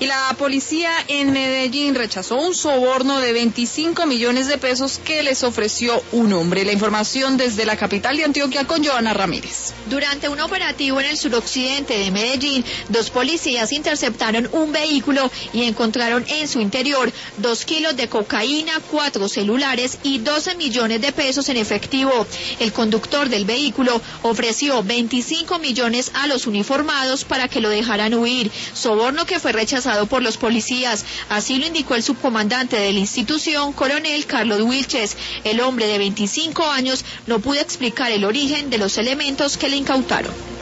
Y la policía en Medellín rechazó un soborno de 25 millones de pesos que les ofreció un hombre. La información desde la capital de Antioquia con Joana Ramírez. Durante un operativo en el suroccidente de Medellín, 2 policías interceptaron un vehículo y encontraron en su interior 2 kilos de cocaína, 4 celulares y 12 millones de pesos en efectivo. El conductor del vehículo ofreció 25 millones a los uniformados para que lo dejaran huir, soborno que fue rechazado por los policías. Así lo indicó el subcomandante de la institución, coronel Carlos Wilches. El hombre de 25 años no pudo explicar el origen de los elementos que le incautaron.